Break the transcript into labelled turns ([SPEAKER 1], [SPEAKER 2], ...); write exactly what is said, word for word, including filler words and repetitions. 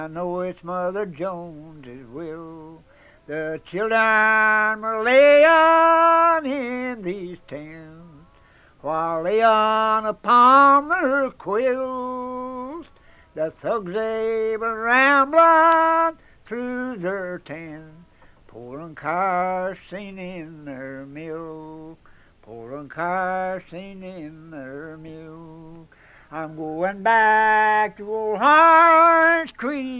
[SPEAKER 1] I know it's Mother Jones's will. The children were laying in these tents while laying upon their quills. The thugs they were rambling through their tents, pouring kerosene in their milk, pouring kerosene in their milk. I'm going back to old Harns Creek.